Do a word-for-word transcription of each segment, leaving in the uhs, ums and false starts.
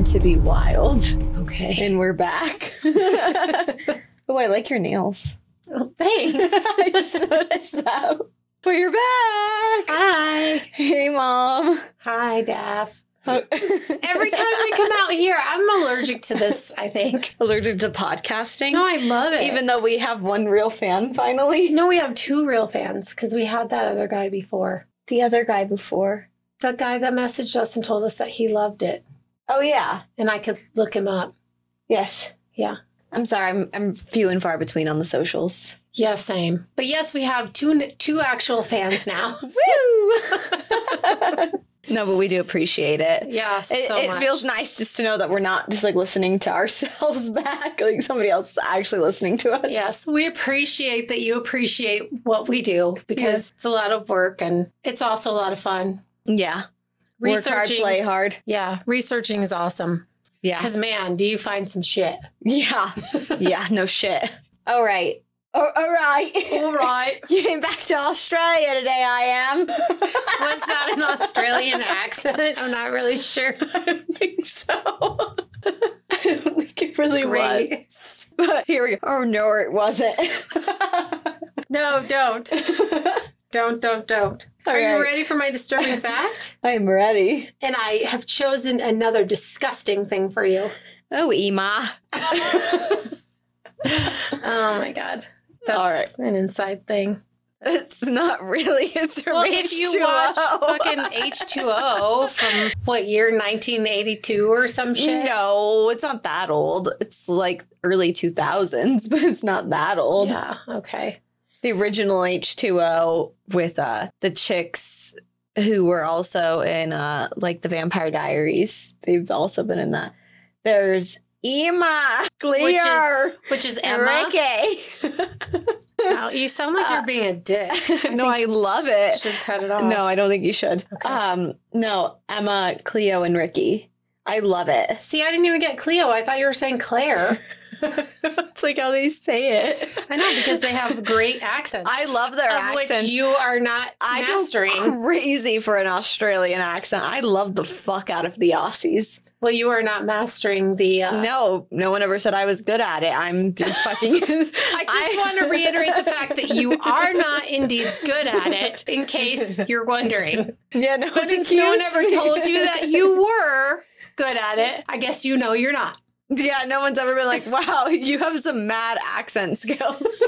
to be wild. Okay. And we're back. Oh, I like your nails. Oh, thanks. I just noticed that. But you're back. Hi. Hey, Mom. Hi, Daff. Every Every time I come out here, I'm allergic to this, I think. Allergic to podcasting? No, I love it. Even though we have one real fan, finally. No, we have two real fans because we had that other guy before. The other guy before. The guy that messaged us and told us that he loved it. Oh, yeah. And I could look him up. Yes. Yeah. I'm sorry. I'm, I'm few and far between on the socials. Yeah, same. But yes, we have two two actual fans now. Woo! No, but we do appreciate it. Yeah, so It, it much. feels nice just to know that we're not just like listening to ourselves back. Like somebody else is actually listening to us. Yes, we appreciate that you appreciate what we do because Yeah. it's a lot of work and it's also a lot of fun. Yeah. Work hard, Researching, play hard. yeah, researching is awesome. Yeah. Because man, do you find some shit? Yeah. Yeah, no shit. All right. Oh, all right. All right. You came back to Australia today, I am. Was that an Australian accent? I'm not really sure. I don't think so. I don't think it really Great. was. But here we go. Oh, no, it wasn't. No, don't. Don't, don't, don't. All Are you right. ready for my disturbing fact? I am ready. And I have chosen another disgusting thing for you. Oh, Ema. Oh my God. That's All right. an inside thing. It's not really. It's a Well, H if you two O. watch fucking H two O from what year, nineteen eighty-two or some shit? No, it's not that old. It's like early two thousands, but it's not that old. Yeah, okay. The original H two O with uh, the chicks who were also in uh, like the Vampire Diaries. They've also been in that. There's Ema, Clear, Which is Emma. Enrique. Wow, you sound like you're being a dick. No, I love it. Should cut it off. No, I don't think you should. Okay. Um, no, Emma, Cleo, and Ricky. I love it. See, I didn't even get Cleo. I thought you were saying Claire. It's like how they say it. I know, because they have great accents. I love their of accents. which you are not I mastering. go crazy for an Australian accent. I love the fuck out of the Aussies. Well, you are not mastering the... Uh, No, no one ever said I was good at it. I'm fucking... I just want to reiterate the fact that you are not indeed good at it, in case you're wondering. Yeah, no, But since no one ever told you that you were good at it, I guess you know you're not. Yeah, no one's ever been like, wow, you have some mad accent skills.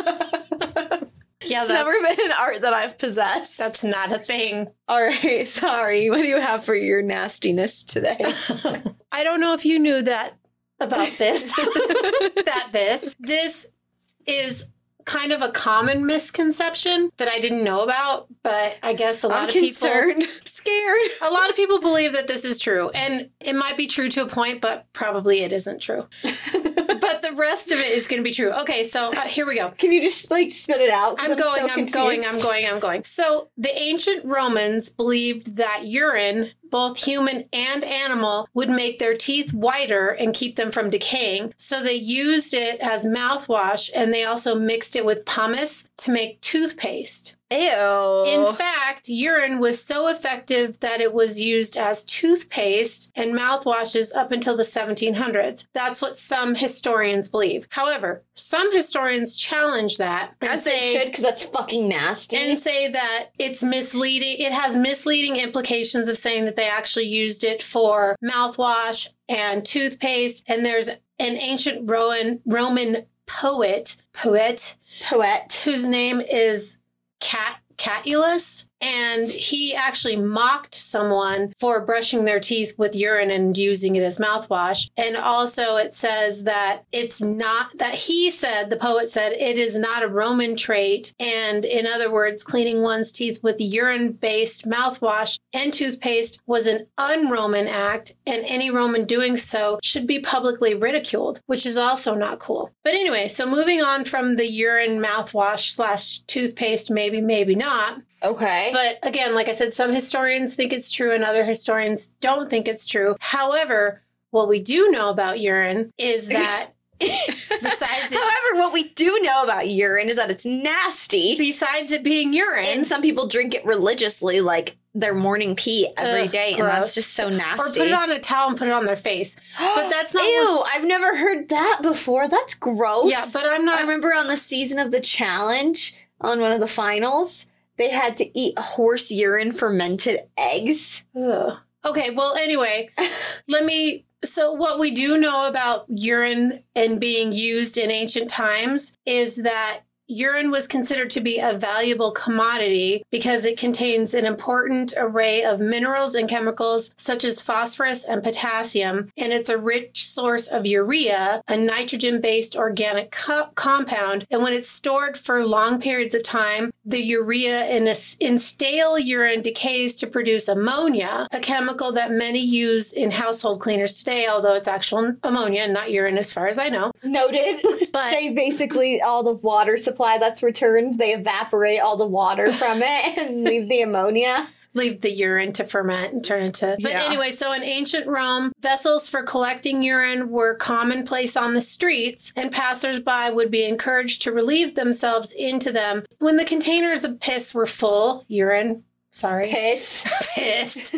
Yeah, It's that's, never been an art that I've possessed. that's not a thing. All right, sorry. What do you have for your nastiness today? I don't know if you knew that about this. that this. This is kind of a common misconception that I didn't know about, but I guess a lot I'm of concerned. people... Scared. A lot of people believe that this is true, and it might be true to a point, but probably it isn't true. But the rest of it is going to be true. Okay, so uh, here we go. Can you just like spit it out? 'Cause I'm going, so I'm going, I'm confused. going, I'm going. So the ancient Romans believed that urine, both human and animal, would make their teeth whiter and keep them from decaying. So they used it as mouthwash, and they also mixed it with pumice to make toothpaste. Ew. In fact, urine was so effective that it was used as toothpaste and mouthwashes up until the seventeen hundreds. That's what some historians believe. However, some historians challenge that and As they say, should, because that's fucking nasty. and say that it's misleading. It has misleading implications of saying that they actually used it for mouthwash and toothpaste. And there's an ancient Roman Roman poet, poet, Poet. whose name is Cat Catulus, and he actually mocked someone for brushing their teeth with urine and using it as mouthwash. And also it says that it's not, that he said, the poet said, it is not a Roman trait. And in other words, cleaning one's teeth with urine-based mouthwash and toothpaste was an un-Roman act, and any Roman doing so should be publicly ridiculed, which is also not cool. But anyway, so moving on from the urine mouthwash slash toothpaste, maybe, maybe not. Okay. But again, like I said, some historians think it's true and other historians don't think it's true. However, what we do know about urine is that besides it, However, what we do know about urine is that it's nasty. besides it being urine, And some people drink it religiously, like their morning pee every Ugh, day, and gross. that's just so nasty. Or put it on a towel and put it on their face. But that's not. Ew, what- I've never heard that before. That's gross. Yeah, but I'm not. I remember on the season of the challenge, on one of the finals, they had to eat horse urine fermented eggs. Ugh. Okay, well, anyway, let me. So, what we do know about urine and being used in ancient times is that urine was considered to be a valuable commodity because it contains an important array of minerals and chemicals such as phosphorus and potassium, and it's a rich source of urea, a nitrogen-based organic co- compound. And when it's stored for long periods of time, the urea in, a, in stale urine decays to produce ammonia, a chemical that many use in household cleaners today, although it's actual ammonia, not urine as far as I know. Noted. But They basically, all the water supply that's returned, they evaporate all the water from it and leave the ammonia. leave the urine to ferment and turn into. But Yeah. anyway, so in ancient Rome, vessels for collecting urine were commonplace on the streets, and passersby would be encouraged to relieve themselves into them. When the containers of piss were full, urine, sorry, Piss. piss.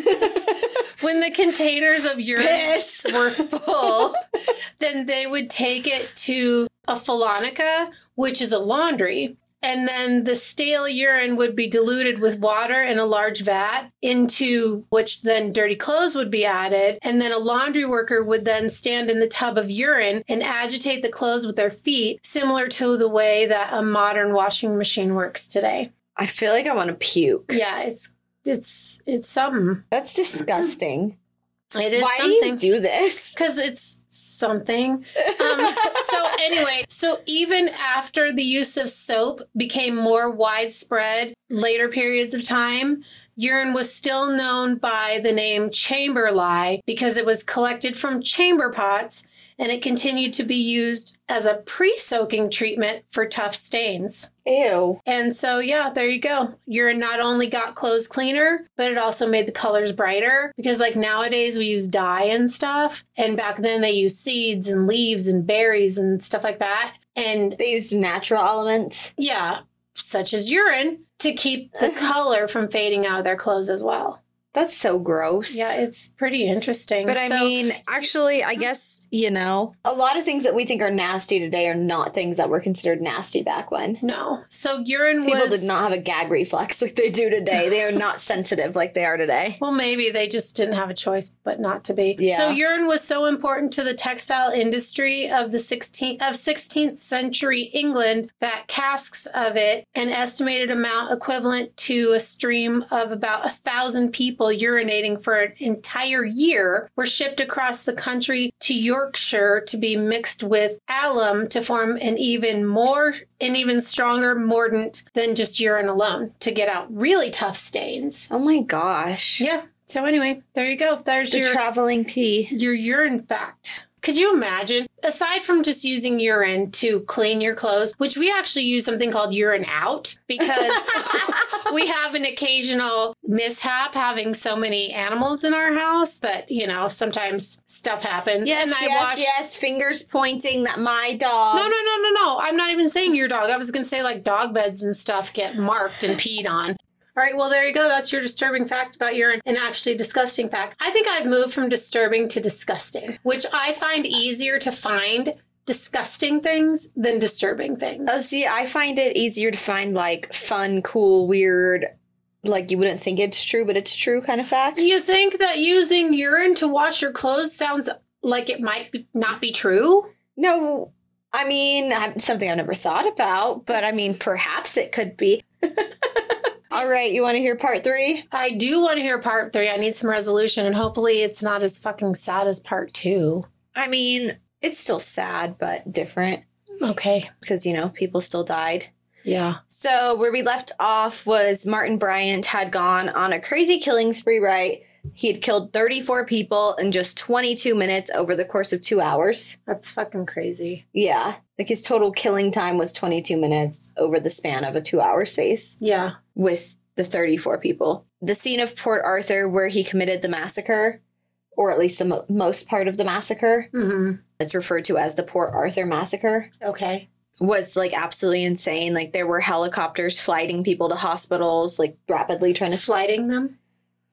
When the containers of urine Piss. were full, then they would take it to a phalanca, which is a laundry. And then the stale urine would be diluted with water in a large vat, into which then dirty clothes would be added. And then a laundry worker would then stand in the tub of urine and agitate the clothes with their feet, similar to the way that a modern washing machine works today. I feel like I want to puke. Yeah, it's it's it's something. That's disgusting. It is Why something. do you do this? Because it's something. Um, so anyway, so even after the use of soap became more widespread later periods of time, urine was still known by the name chamber lye because it was collected from chamber pots, and it continued to be used as a pre-soaking treatment for tough stains. Ew. And so, yeah, there you go. Urine not only got clothes cleaner, but it also made the colors brighter because, like, nowadays we use dye and stuff. And back then they used seeds and leaves and berries and stuff like that. And They used natural elements. yeah, such as urine to keep the color from fading out of their clothes as well. That's so gross. Yeah, it's pretty interesting. But I So- mean, actually, I guess, you know, a lot of things that we think are nasty today are not things that were considered nasty back when. no. So urine People was. did not have a gag reflex like they do today. They are not sensitive like they are today. Well, maybe they just didn't have a choice but not to be. Yeah. So urine was so important to the textile industry of the sixteenth of sixteenth century England that casks of it, an estimated amount equivalent to a stream of about a thousand people urinating for an entire year, were shipped across the country to Yorkshire to be mixed with alum to form an even more an even stronger mordant than just urine alone to get out really tough stains. Oh my gosh. Yeah. So anyway, there you go. There's The your traveling pee. your urine fact. Could you imagine, aside from just using urine to clean your clothes, which we actually use something called urine out because we have an occasional mishap having so many animals in our house that, you know, sometimes stuff happens. Yes, and I yes, wash- yes. Fingers pointing that my dog. No, no, no, no, no. I'm not even saying your dog. I was going to say like dog beds and stuff get marked and peed on. All right, well, there you go. That's your disturbing fact about urine, and actually disgusting fact. I think I've moved from disturbing to disgusting, which I find easier to find disgusting things than disturbing things. Oh, see, I find it easier to find like fun, cool, weird, like you wouldn't think it's true, but it's true kind of facts. You think that using urine to wash your clothes sounds like it might be, not be true? No, I mean, I'm- something I've never thought about, but I mean, perhaps it could be. All right, you want to hear part three? I do want to hear part three. I need some resolution, and hopefully it's not as fucking sad as part two. I mean, it's still sad, but different Okay. because, you know, people still died. Yeah. So where we left off was Martin Bryant had gone on a crazy killing spree, right? He had killed thirty-four people in just twenty-two minutes over the course of two hours. That's fucking crazy. Yeah. Like his total killing time was twenty-two minutes over the span of a two-hour space Yeah. with the thirty-four people. The scene of Port Arthur where he committed the massacre, or at least the mo- most part of the massacre, Mm-hmm. it's referred to as the Port Arthur Massacre, Okay. was like absolutely insane. Like there were helicopters flighting people to hospitals, like rapidly trying to Flighting them?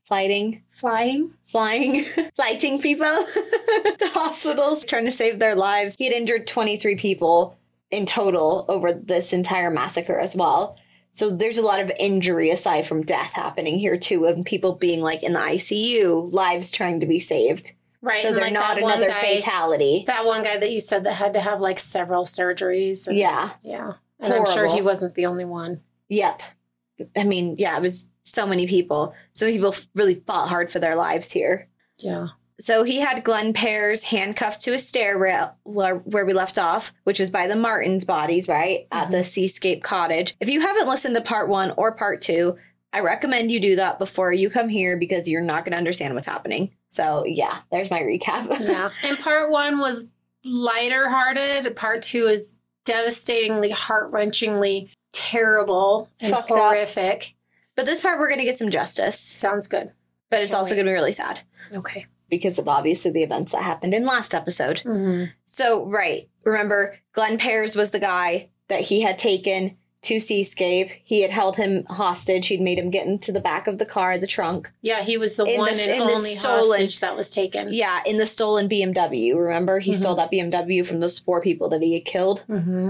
flighting, Flying? flying, flighting people to hospitals, trying to save their lives. He had injured twenty-three people in total over this entire massacre as well. So there's a lot of injury aside from death happening here too, of people being like in the I C U, lives trying to be saved. Right. So and they're like not that one another guy- fatality. That one guy that you said that had to have like several surgeries. And, Yeah. Yeah. And I'm sure he Horrible. wasn't the only one. Yep. I mean, yeah, it was so many people. So people f- really fought hard for their lives here. Yeah. So he had Glenn Pears handcuffed to a stair rail where, where we left off, which was by the Martins' bodies, right? At the Seascape Cottage. If you haven't listened to part one or part two, I recommend you do that before you come here because you're not going to understand what's happening. So yeah, there's my recap. Yeah. And part one was lighter hearted. Part two is devastatingly, heart wrenchingly terrible and Fucked up. horrific. But this part, we're going to get some justice. Sounds good. But it's Can't also wait. going to be really sad Okay. because of obviously the events that happened in last episode. Mm-hmm. So, right. Remember, Glenn Pears was the guy that he had taken to Seascape. He had held him hostage. He'd made him get into the back of the car, the trunk. Yeah, he was the In one the- and in the only stolen- hostage that was taken. Yeah, in the stolen B M W. Remember, he Mhm. stole that B M W from those four people that he had killed. Mm-hmm.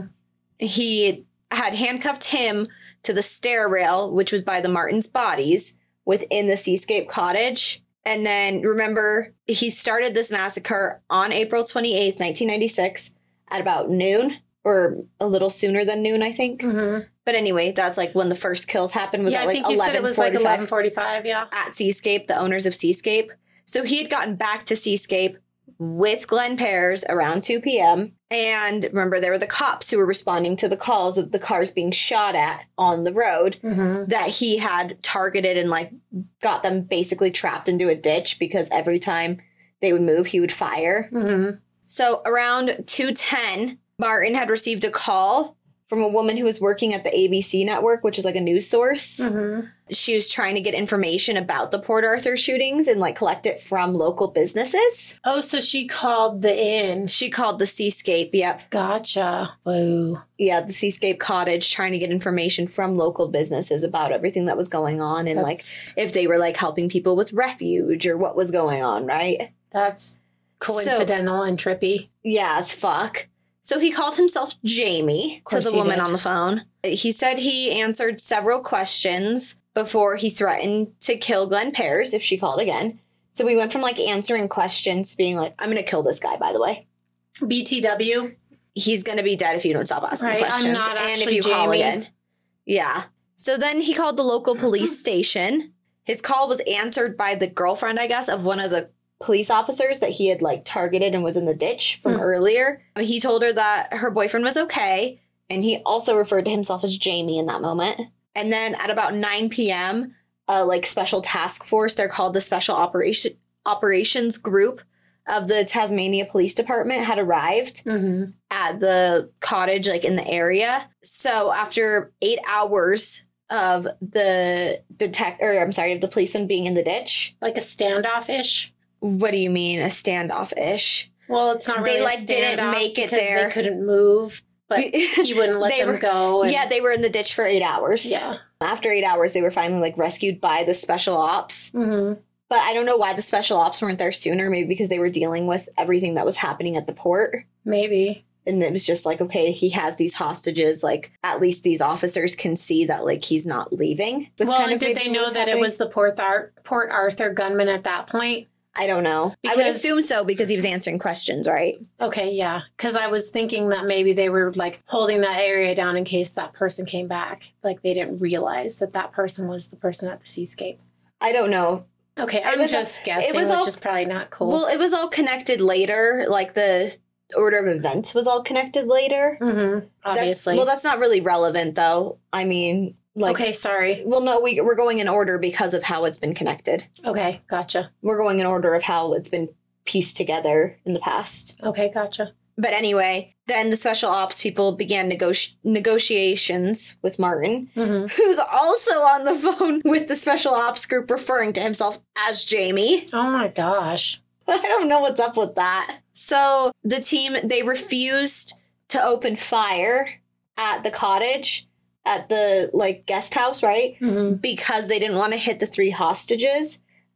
He had handcuffed him to the stair rail, which was by the Martins' bodies within the Seascape Cottage. And then, remember, he started this massacre on April twenty-eighth, nineteen ninety-six at about noon, or a little sooner than noon, I think. Mm-hmm. But anyway, that's like when the first kills happened, was Yeah, at I like think you said it was like eleven forty-five. Yeah. at Seascape, the owners of Seascape. So he had gotten back to Seascape with Glenn Pears around two p.m. And remember, there were the cops who were responding to the calls of the cars being shot at on the road Mm-hmm. that he had targeted and like got them basically trapped into a ditch because every time they would move, he would fire. Mm-hmm. So around two ten, Martin had received a call from a woman who was working at the A B C network, which is like a news source. Mm-hmm. She was trying to get information about the Port Arthur shootings and like collect it from local businesses. Oh, so she called the inn. She called the Seascape, yep. Gotcha. Whoa. Yeah, the Seascape Cottage, trying to get information from local businesses about everything that was going on and like That's, if they were like helping people with refuge or what was going on, right? that's coincidental and trippy. Yeah, as fuck. So he called himself Jamie to course the he woman did. on the phone. He said he answered several questions before he threatened to kill Glenn Pears if she called again. So we went from like answering questions to being like, I'm going to kill this guy, by the way. B T W. He's going to be dead if you don't stop asking Right, I'm questions. not and if actually you call Jamie. again. Yeah. So then he called the local police station. His call was answered by the girlfriend, I guess, of one of the police officers that he had like targeted and was in the ditch from Hmm. earlier. He told her that her boyfriend was okay. And he also referred to himself as Jamie in that moment. And then at about nine p.m., a like special task force, they're called the Special Operation Operations Group of the Tasmania Police Department, had arrived Mm-hmm. at the cottage, like in the area. So after eight hours of the detect, or I'm sorry, of the policeman being in the ditch. Like a standoff-ish. What do you mean, a standoff-ish? Well, it's not They, really a like, didn't standoff make it because there. They couldn't move, but he wouldn't let They them were- go. And, Yeah, they were in the ditch for eight hours. yeah. After eight hours, they were finally like rescued by the special ops. Mm-hmm. But I don't know why the special ops weren't there sooner. Maybe because they were dealing with everything that was happening at the port. Maybe. And it was just like, okay, he has these hostages. Like, at least these officers can see that, like, he's not leaving. Was Well, kind and of did maybe they what know was that it happening. was the Port, Ar- Port Arthur gunman at that point? I don't know. I would Because- assume so because he was answering questions, right? Okay, yeah. Because I was thinking that maybe they were like holding that area down in case that person came back. Like they didn't realize that that person was the person at the Seascape. I don't know. Okay, I'm was just all- guessing, it was which all- is probably not cool. Well, it was all connected later. Like, the order of events was all connected later. mm-hmm. That's- Obviously. well, that's not really relevant, though. I mean, like... okay, sorry. Well, no, we, we're going in order because of how it's been connected. Okay, gotcha. We're going in order of how it's been pieced together in the past. Okay, gotcha. But anyway, then the special ops people began negoti- negotiations with Martin, Mm-hmm. who's also on the phone with the special ops group referring to himself as Jamie. Oh my gosh. I don't know what's up with that. So the team, they refused to open fire at the cottage, at the like guest house, right? Mm-hmm. Because they didn't want to hit the three hostages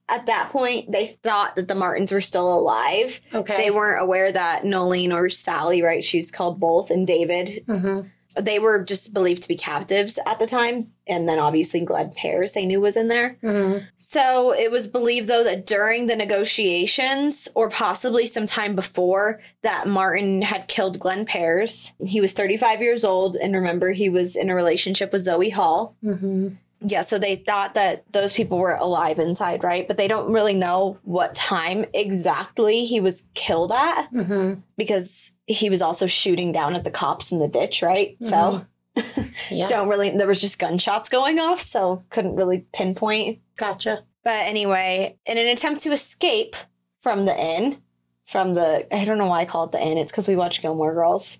at that point, they thought that the Martins were still alive. Okay. They weren't aware that Nolene or Sally, right? She's called both, and David. Mm-hmm. They were just believed to be captives at the time. And then obviously Glenn Pears they knew was in there. Mm-hmm. So it was believed, though, that during the negotiations, or possibly sometime before, that Martin had killed Glenn Pears. He was thirty-five years old. And remember, he was in a relationship with Zoe Hall. Mm-hmm. Yeah, so they thought that those people were alive inside, right? But they don't really know what time exactly he was killed at Mm-hmm. because he was also shooting down at the cops in the ditch, right? Mm-hmm. So Yeah. don't really, there was just gunshots going off, so couldn't really pinpoint. Gotcha. But anyway, in an attempt to escape from the inn, from the, I don't know why I call it the inn, it's because we watch Gilmore Girls.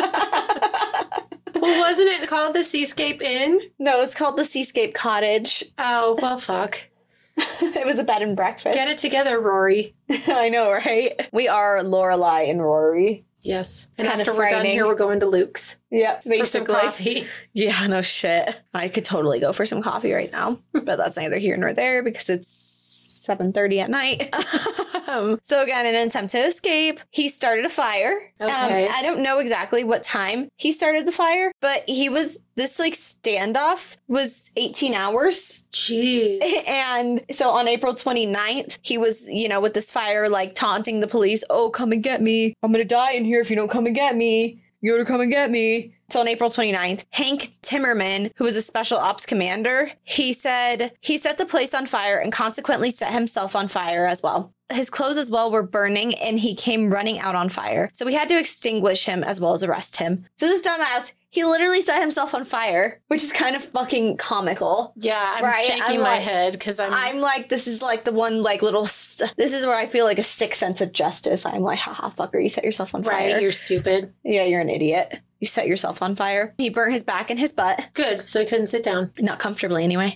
Well, wasn't it called the Seascape Inn? No, it's called the Seascape Cottage. Oh, well, fuck. It was a bed and breakfast. Get it together, Rory. I know, right? We are Lorelai and Rory. Yes. And kind of after we're done frightening. here, we're going to Luke's Yeah, for some basically. coffee. Yeah, no shit. I could totally go for some coffee right now, but that's neither here nor there because it's seven thirty at night. um, so again, in an attempt to escape, he started a fire. Okay. Um, I don't know exactly what time he started the fire, but he was, this like standoff was eighteen hours. Jeez. And so on April twenty-ninth, he was, you know, with this fire, like taunting the police. Oh, come and get me. I'm going to die in here if you don't come and get me. You gotta come and get me. So on April twenty-ninth, Hank Timmerman, who was a special ops commander, he said he set the place on fire and consequently set himself on fire as well. His clothes as well were burning and he came running out on fire. So we had to extinguish him as well as arrest him. So this dumbass, he literally set himself on fire, which is kind of fucking comical. Yeah, I'm Right, shaking I'm my like- head because I'm, I'm like, this is like the one like little, st- this is where I feel like a sick sense of justice. I'm like, haha, fucker, you set yourself on fire. right. You're stupid. Yeah, you're an idiot. You set yourself on fire. He burnt his back and his butt. Good. So he couldn't sit down. Not comfortably, anyway.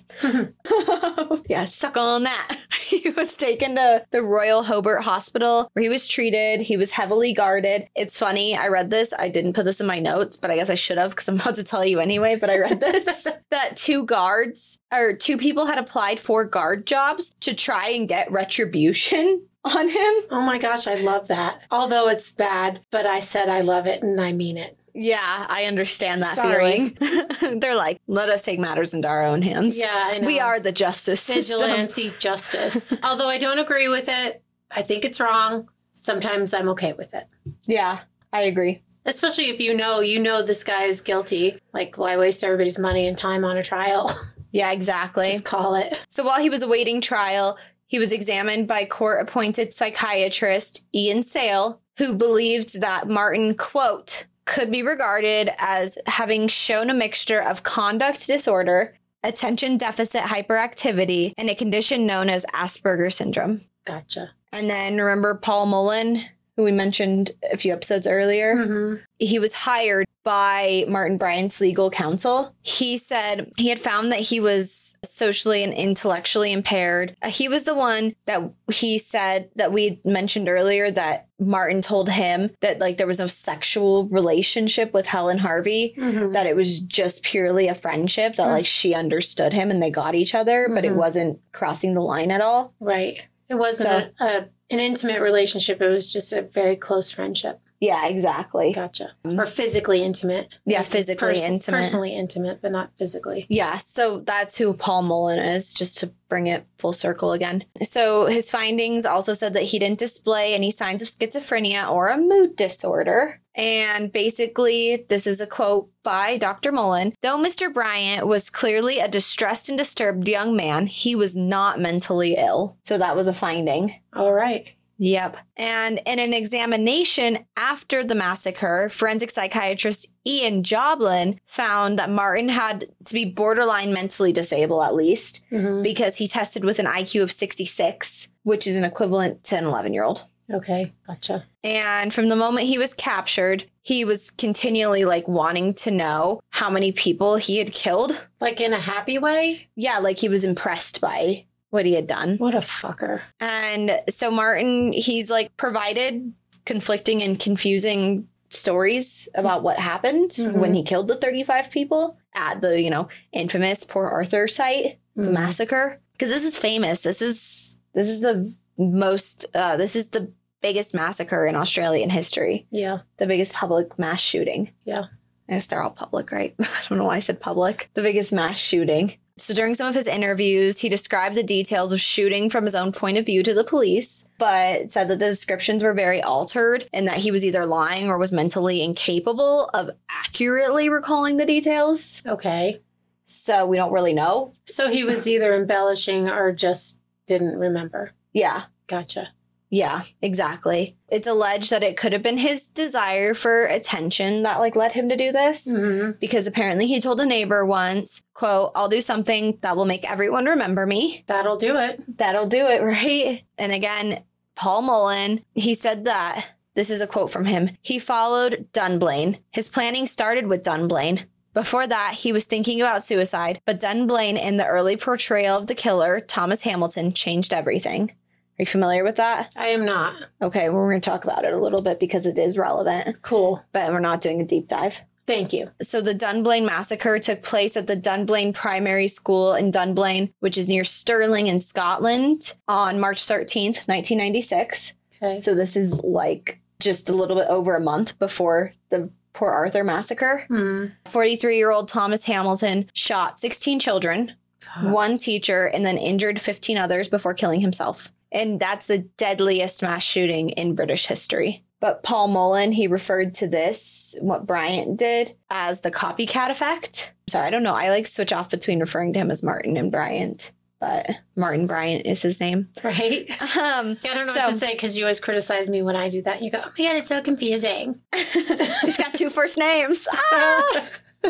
Yeah, suck on that. He was taken to the Royal Hobart Hospital where he was treated. He was heavily guarded. It's funny. I read this. I didn't put this in my notes, but I guess I should have because I'm about to tell you anyway. But I read this that two guards or two people had applied for guard jobs to try and get retribution on him. Oh my gosh, I love that. Although it's bad, but I said I love it and I mean it. Yeah, I understand that Sorry. feeling. They're like, let us take matters into our own hands. Yeah, I know. We are the justice system. vigilante justice. Although I don't agree with it, I think it's wrong. Sometimes I'm okay with it. Yeah, I agree. Especially if you know, you know this guy is guilty. Like, why waste everybody's money and time on a trial? Yeah, exactly. Just call it. So while he was awaiting trial, he was examined by court-appointed psychiatrist Ian Sale, who believed that Martin, quote, could be regarded as having shown a mixture of conduct disorder, attention deficit hyperactivity, and a condition known as Asperger's syndrome. Gotcha. And then remember Paul Mullen, who we mentioned a few episodes earlier? Mm-hmm. He was hired by Martin Bryant's legal counsel. He said he had found that he was socially and intellectually impaired. Uh, He was the one that he said that we mentioned earlier that Martin told him that like there was no sexual relationship with Helen Harvey, Mm-hmm. that it was just purely a friendship, that like she understood him and they got each other, but it Mhm. wasn't crossing the line at all. Right. It wasn't a, a, an intimate relationship. It was just a very close friendship. Yeah, exactly. Gotcha. Or physically intimate. Yeah, Like, physically intimate. Personally intimate, but not physically. Yeah, so that's who Paul Mullen is, just to bring it full circle again. So his findings also said that he didn't display any signs of schizophrenia or a mood disorder. And basically, this is a quote by Doctor Mullen. Though Mister Bryant was clearly a distressed and disturbed young man, he was not mentally ill. So that was a finding. All right. Yep. And in an examination after the massacre, forensic psychiatrist Ian Joblin found that Martin had to be borderline mentally disabled at least Mm-hmm. because he tested with an I Q of sixty-six, which is an equivalent to an eleven-year-old. Okay. Gotcha. And from the moment he was captured, he was continually like wanting to know how many people he had killed. Like in a happy way? Yeah, like he was impressed by what he had done. What a fucker. And so Martin, he's like provided conflicting and confusing stories about what happened Mhm. when he killed the thirty-five people at the, you know, infamous Port Arthur site, the Mhm. massacre. Because this is famous. This is This is the most, uh, this is the biggest massacre in Australian history. Yeah. The biggest public mass shooting. Yeah. I guess they're all public, right? I don't know why I said public. The biggest mass shooting. So during some of his interviews, he described the details of shooting from his own point of view to the police, but said that the descriptions were very altered and that he was either lying or was mentally incapable of accurately recalling the details. Okay. So we don't really know. So he was either embellishing or just didn't remember. Yeah. Gotcha. Yeah, exactly. It's alleged that it could have been his desire for attention that like led him to do this, Mm-hmm. because apparently he told a neighbor once, quote, "I'll do something that will make everyone remember me. That'll do it. That'll do it," right? And again, Paul Mullen, he said that, this is a quote from him, he followed Dunblane. His planning started with Dunblane. Before that, he was thinking about suicide, but Dunblane and the early portrayal of the killer, Thomas Hamilton, changed everything. Are you familiar with that? I am not. Okay, well, we're going to talk about it a little bit because it is relevant, Cool. but we're not doing a deep dive. Thank you. So the Dunblane massacre took place at the Dunblane Primary School in Dunblane, which is near Stirling in Scotland, on March thirteenth, nineteen ninety-six. Okay. So this is like just a little bit over a month before the Port Arthur massacre. Hmm. forty-three-year-old Thomas Hamilton shot sixteen children, one teacher, and then injured fifteen others before killing himself. And that's the deadliest mass shooting in British history. But Paul Mullen, he referred to this, what Bryant did, as the copycat effect. Sorry, I don't know. I like switch off between referring to him as Martin and Bryant, but Martin Bryant is his name. Right. Um, I don't know so, what to say because you always criticize me when I do that. You go, oh my God, it's so confusing. He's got two first names. Ah!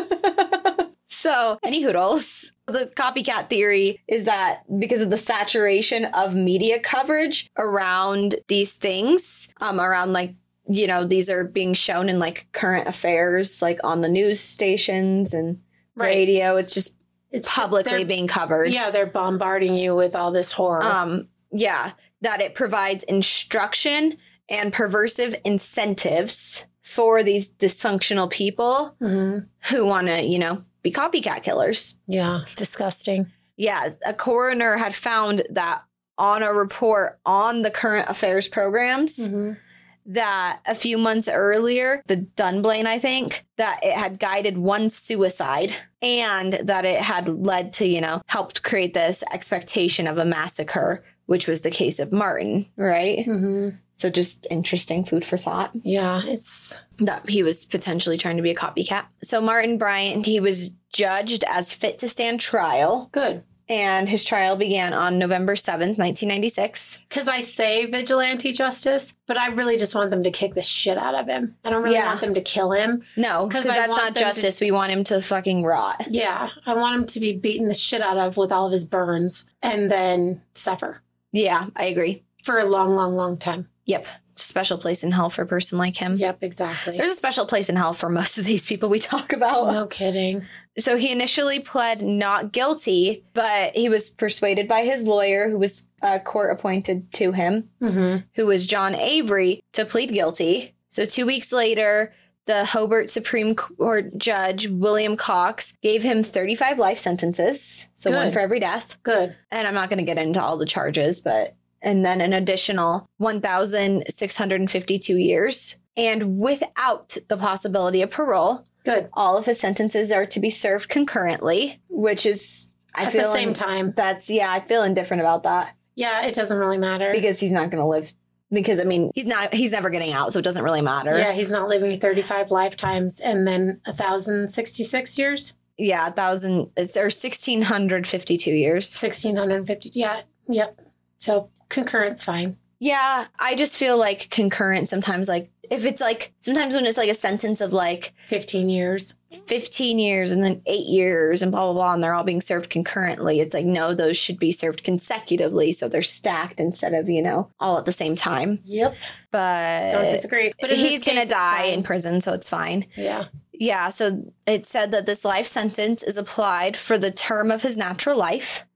So, any hoodles. The copycat theory is that because of the saturation of media coverage around these things, um, around like, you know, these are being shown in like current affairs, like on the news stations and Right. radio. It's just It's publicly they're- being covered. Yeah, they're bombarding you with all this horror. Um, yeah, that it provides instruction and perversive incentives for these dysfunctional people Mhm. who want to, you know, be copycat killers. Yeah, disgusting. Yeah, a coroner had found that on a report on the current affairs programs Mm-hmm. that a few months earlier, the Dunblane, I think, that it had guided one suicide and that it had led to, you know, helped create this expectation of a massacre, which was the case of Martin, right? Mm-hmm. So just interesting food for thought Yeah, it's that he was potentially trying to be a copycat. So Martin Bryant, he was judged as fit to stand trial, good. and his trial began on November seventh, nineteen ninety-six. Because I say vigilante justice, but I really just want them to kick the shit out of him. I don't really Yeah. want them to kill him. No, 'Cause because I that's want not them to- justice. We want him to fucking rot. Yeah, I want him to be beaten the shit out of with all of his burns and then suffer Yeah, I agree. for a long, long, long time. Yep. Special place in hell for a person like him. Yep, exactly. There's a special place in hell for most of these people we talk about. No kidding. So he initially pled not guilty, but he was persuaded by his lawyer, who was uh, court appointed to him, Mm-hmm. who was John Avery, to plead guilty. So two weeks later, the Hobart Supreme Court Judge, William Cox, gave him thirty-five life sentences. So one Good. for every death. Good. And I'm not going to get into all the charges, but, and then an additional one thousand six hundred fifty-two years. And without the possibility of parole, Good. all of his sentences are to be served concurrently, which is, I At feel the same in- time. That's, yeah, I feel indifferent about that Yeah, it doesn't really matter. because he's not going to live, because I mean, he's not, he's never getting out, so it doesn't really matter. Yeah, he's not living thirty-five lifetimes and then one thousand sixty-six years? Yeah, a thousand, it's, or sixteen fifty-two years. sixteen fifty. Yeah, yep. So concurrent's fine. Yeah, I just feel like concurrent sometimes, like, if it's like, sometimes when it's like a sentence of like fifteen years. fifteen years and then eight years and blah, blah, blah, and they're all being served concurrently, it's like, no, those should be served consecutively. So they're stacked instead of, you know, all at the same time. Yep. But Don't disagree. But in this he's going case, to it's die fine. in prison, so it's fine. Yeah. Yeah, so it said that this life sentence is applied for the term of his natural life.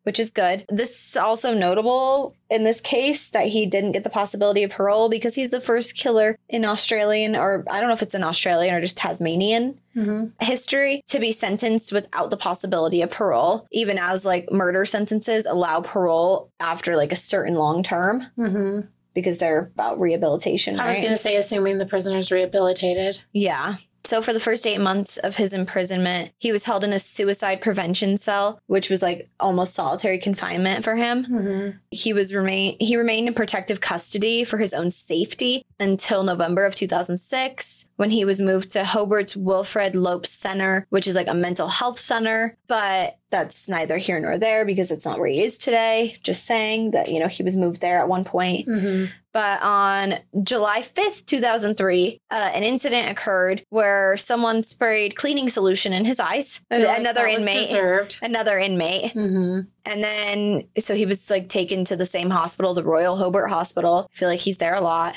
which is good. This is also notable in this case that he didn't get the possibility of parole because he's the first killer in Australian, or I don't know if it's in Australian or just Tasmanian mm-hmm. history, to be sentenced without the possibility of parole, even as like murder sentences allow parole after like a certain long term. Mm-hmm. Because they're about rehabilitation. I right? was going to say, assuming the prisoner's rehabilitated. Yeah. So for the first eight months of his imprisonment, he was held in a suicide prevention cell, which was like almost solitary confinement for him. Mm-hmm. He was remain he remained in protective custody for his own safety until November of two thousand six, when he was moved to Hobart's Wilfred Lopes Center, which is like a mental health center. But that's neither here nor there because it's not where he is today. Just saying that, you know, he was moved there at one point. Mm-hmm. But on July fifth, two thousand three, uh, an incident occurred where someone sprayed cleaning solution in his eyes. Like another inmate. Deserved. Another inmate. Mm-hmm. And then, so he was like taken to the same hospital, the Royal Hobart Hospital. I feel like he's there a lot.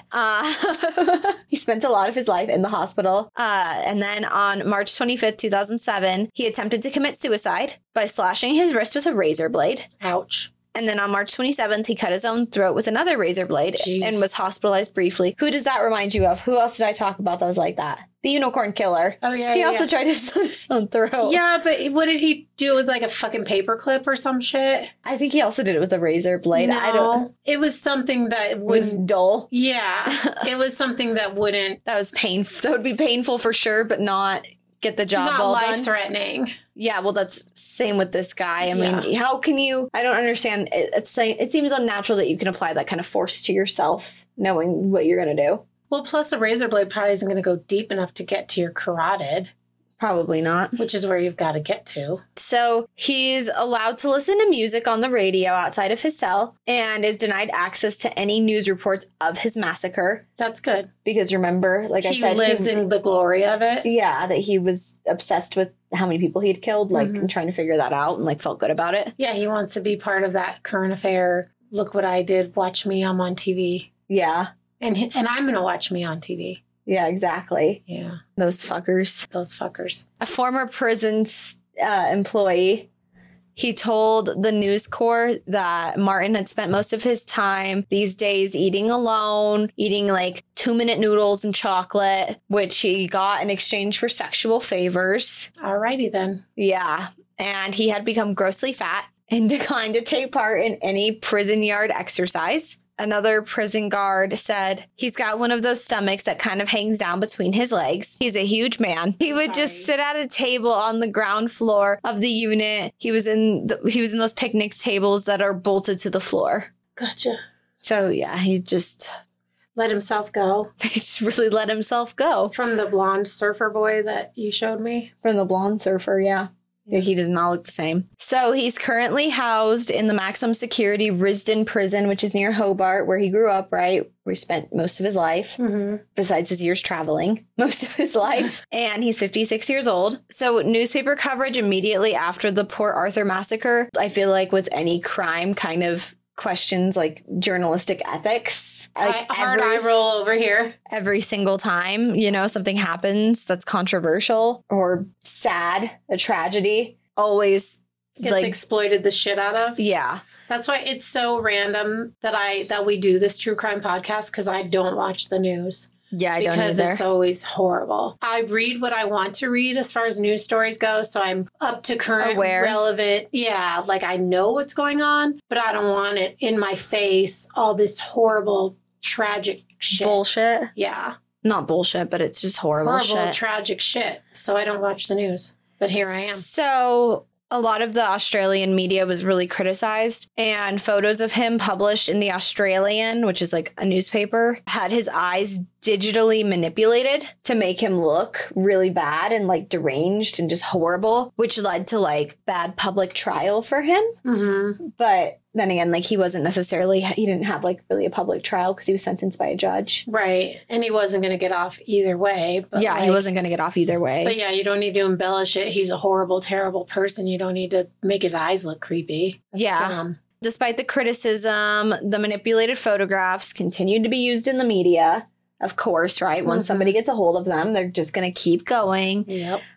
Uh, he spent a lot of his life in the hospital. Uh, and then on March twenty-fifth, two thousand seven, he attempted to commit suicide by slashing his wrist with a razor blade. Ouch. And then on March twenty-seventh, he cut his own throat with another razor blade Jeez. and was hospitalized briefly. Who does that remind you of? Who else did I talk about that was like that? The unicorn killer. Oh, yeah, He yeah, also yeah. tried to slit his own throat. Yeah, but what did he do with like a fucking paperclip or some shit? I think he also did it with a razor blade. No, I don't. it was something that Was wouldn't. dull. Yeah, it was something that wouldn't. That was painful. That would be painful for sure, but not get the job Not well life done. threatening. Yeah, well, that's same with this guy. I Yeah. mean, how can you? I don't understand. It, it's like, it seems unnatural that you can apply that kind of force to yourself, knowing what you're going to do. Well, plus a razor blade probably isn't going to go deep enough to get to your carotid, Probably not. which is where you've got to get to. So he's allowed to listen to music on the radio outside of his cell and is denied access to any news reports of his massacre. That's good. Because remember, like I He said, lives he, in the glory of it. yeah, that he was obsessed with how many people he'd killed, like Mhm. and trying to figure that out and like felt good about it. Yeah, he wants to be part of that current affair. Look what I did. Watch me. I'm on T V. Yeah. And and I'm going to watch me on T V. Yeah, exactly. Yeah. Those fuckers. Those fuckers. A former prison uh, employee, he told the News Corps that Martin had spent most of his time these days eating alone, eating like two-minute noodles and chocolate, which he got in exchange for sexual favors. Alrighty then. Yeah. And he had become grossly fat and declined to take part in any prison yard exercise. Another prison guard said he's got one of those stomachs that kind of hangs down between his legs. He's a huge man. He would just sit at a table on the ground floor of the unit. He was in the, he was in those picnic tables that are bolted to the floor. Gotcha. So yeah, he just Let himself go. he just really let himself go. From the blonde surfer boy that you showed me. From the blonde surfer, yeah. Yeah, he does not look the same. So he's currently housed in the maximum security Risdon prison, which is near Hobart, where he grew up, right? Where he spent most of his life, mm-hmm. besides his years traveling, most of his life. And he's fifty-six years old. So newspaper coverage immediately after the Port Arthur massacre, I feel like with any crime, kind of questions like journalistic ethics. Like I, hard every, eye roll over here. Every single time, you know, something happens that's controversial or sad, a tragedy, always Gets like, exploited the shit out of. Yeah. That's why it's so random that I that we do this true crime podcast, because I don't watch the news. Yeah, I don't Because either. it's always horrible. I read what I want to read as far as news stories go, so I'm up to current, Aware. relevant. Yeah, like I know what's going on, but I don't want it in my face, all this horrible, tragic shit. Bullshit. Yeah. Not bullshit, but it's just horrible, Horrible, shit. tragic shit. So I don't watch the news. But here I am. So a lot of the Australian media was really criticized, and photos of him published in The Australian, which is like a newspaper, had his eyes digitally manipulated to make him look really bad and like deranged and just horrible, which led to like bad public trial for him. Mm-hmm. But then again, like he wasn't necessarily, he didn't have like really a public trial because he was sentenced by a judge. Right. And he wasn't going to get off either way. But yeah, like, he wasn't going to get off either way. But yeah, you don't need to embellish it. He's a horrible, terrible person. You don't need to make his eyes look creepy. That's yeah. dumb. Despite the criticism, the manipulated photographs continued to be used in the media. Of course, right? Once Mm-hmm. somebody gets a hold of them, they're just going to keep going. Yep.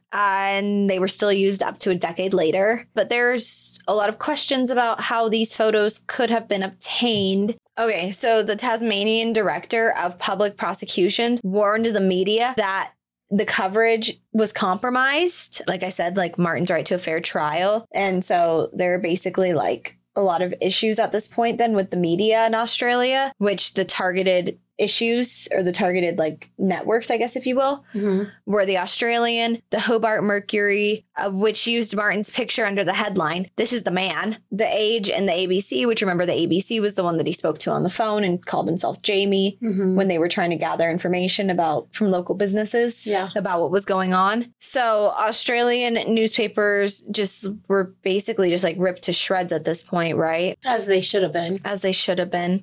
and they were still used up to a decade later. But there's a lot of questions about how these photos could have been obtained. Okay, so the Tasmanian Director of Public Prosecution warned the media that the coverage was compromised. Like I said, like Martin's right to a fair trial. And so they're basically like a lot of issues at this point then with the media in Australia, which the targeted issues or the targeted like networks, I guess, if you will, mm-hmm. were the Australian, the Hobart Mercury, uh, which used Martin's picture under the headline, "This is the man," the Age, and the A B C, which remember the A B C was the one that he spoke to on the phone and called himself Jamie mm-hmm. when they were trying to gather information about from local businesses yeah. about what was going on. So Australian newspapers just were basically just like ripped to shreds at this point, right? As they should have been. As they should have been.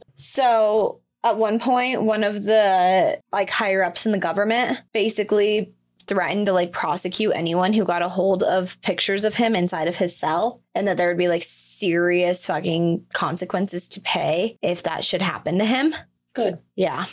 So at one point, one of the like higher ups in the government basically threatened to like prosecute anyone who got a hold of pictures of him inside of his cell, and that there would be like serious fucking consequences to pay if that should happen to him. Good. Yeah.